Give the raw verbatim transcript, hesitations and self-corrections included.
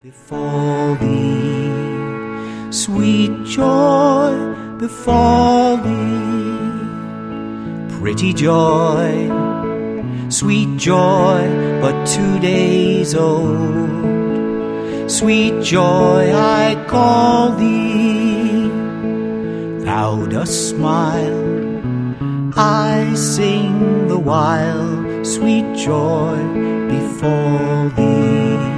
Befall thee, sweet joy, befall thee, pretty joy, sweet joy, but two days old. Sweet joy, I call thee, thou dost smile, I sing the while, sweet joy, befall thee.